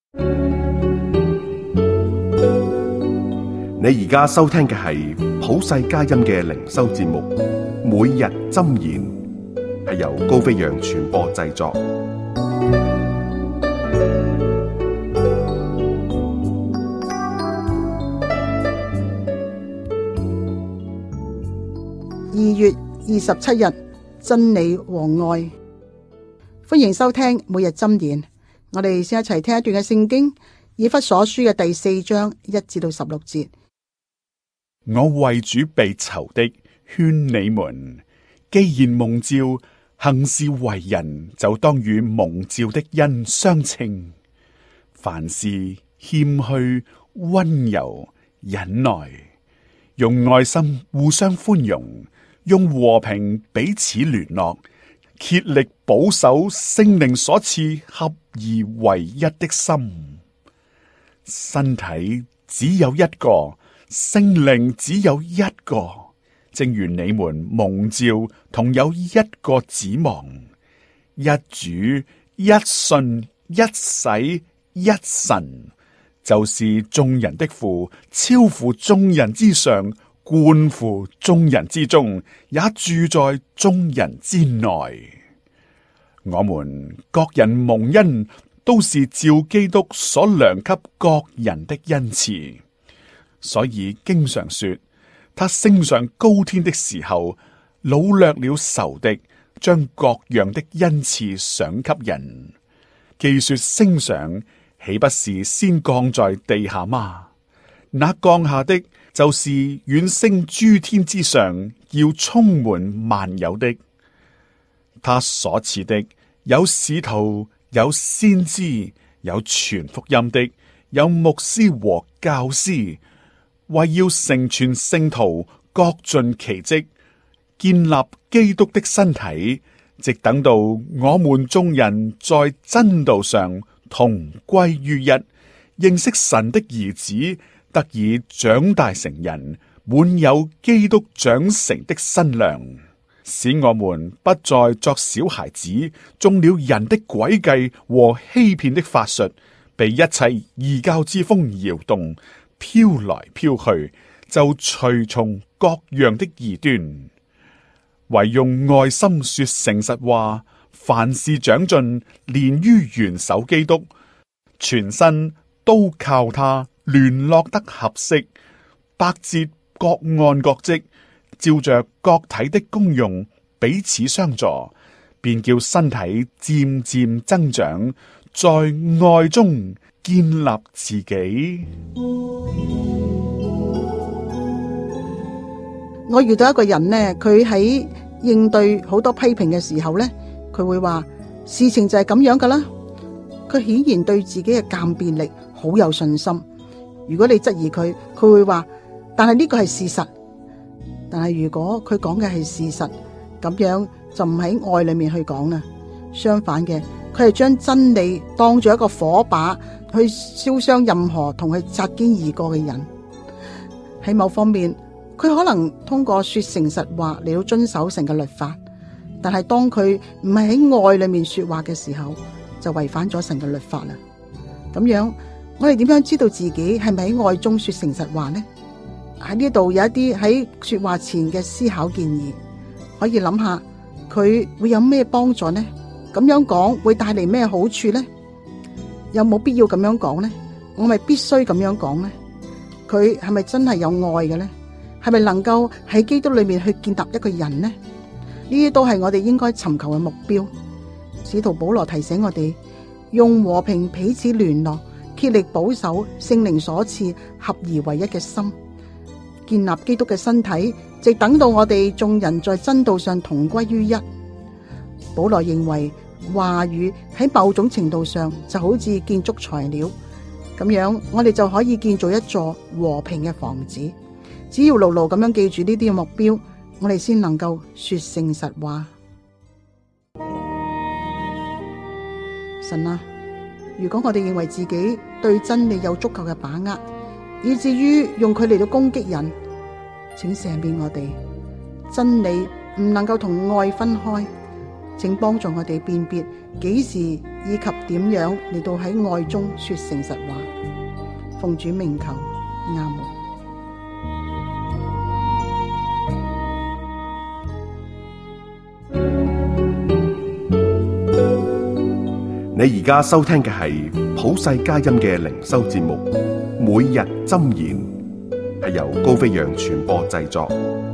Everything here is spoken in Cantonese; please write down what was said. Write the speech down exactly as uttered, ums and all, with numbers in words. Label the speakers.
Speaker 1: 你而家收聽嘅係普世佳音嘅靈修節目，每日箴言，係由高飛揚傳播製作。
Speaker 2: 二月二十七日，真理和愛，歡迎收聽每日箴言。我哋先一齊聽一段嘅聖經，以弗所書嘅第四章一至到十六節。
Speaker 3: 我為主被囚的，勸你們，既然蒙召，行事為人，就當與蒙召的恩相稱。凡事謙虛、溫柔、忍耐，用愛心互相寬容，用和平彼此聯絡，竭力保守聖靈所賜合而為一的心。身體只有一個，聖靈只有一個，正如你們蒙召同有一個指望，一主、一信、一洗、一神，就是眾人的父，超乎眾人之上，貫乎眾人之中，也住在眾人之內。我們各人蒙恩，都是照基督所量給各人的恩賜。所以經常說，他升上高天的時候，擄掠了仇敵，將各樣的恩賜賞給人。既說升上，豈不是先降在地下嗎？那降下的，就是遠升諸天之上，要充滿萬有的。他所賜的，有使徒，有先知，有傳福音的，有牧師和教師，為要成全聖徒，各盡其職，建立基督的身體，直等到我們眾人在真道上同歸於一，認識神的兒子，得以長大成人，滿有基督長成的身量，使我們不再作小孩子，中了人的詭計和欺騙的法術，被一切異教之風搖動，飄來飄去，就隨從各樣的異端。唯用愛心說誠實話，凡事長進，連於元首基督，全身都靠他聯絡得合適，百節各按各職，照着各體的功用彼此相助，便叫身體漸漸增長，在愛中建立自己。
Speaker 2: 我遇到一個人呢，佢喺應對好多批評嘅時候呢，佢會話事情就係咁樣噶啦。佢顯然對自己嘅鑑別力好有信心。如果你質疑佢，佢會話，但係呢個係事實。但係如果佢講嘅係事實，咁樣就唔喺愛裏面去講啦。相反嘅，佢係將真理當做一個火把去燒傷任何同佢擦肩而過嘅人。喺某方面，佢可能通過說誠實話嚟到遵守神嘅律法，但係當佢唔係喺愛裏面說話嘅時候，就違反咗神嘅律法啦。咁樣，我哋點樣知道自己係咪喺愛中說誠實話呢？喺呢度有一啲喺說話前嘅思考建議，可以諗下佢會有咩幫助呢？咁樣講會帶嚟咩好處呢？有冇必要咁樣講呢？我咪必須咁樣講呢？佢係咪真係有愛嘅呢？係咪能夠喺基督裏面去建立一個人呢？呢啲都係我哋應該尋求嘅目標。使徒保羅提醒我哋，用和平彼此聯絡，竭力保守聖靈所賜合而為一嘅心，建立基督嘅身體，直等到我哋眾人在真道上同歸於一。保羅認為話語喺某種程度上就好似建築材料咁樣，我哋就可以建造一座和平嘅房子。只要牢牢咁樣記住呢啲嘅目標，我哋先能夠說誠實話。神啊，如果我哋認為自己對真理有足夠嘅把握，以至於用佢嚟到攻擊人，請赦免我哋。真理唔能夠同愛分開， 請幫助我哋辨別幾時以及點樣嚟到喺愛中說誠實話。奉主名求，阿門。
Speaker 1: 你而家收聽嘅係普世佳音嘅靈修節目《每日箴言》，係由高飛揚傳播製作。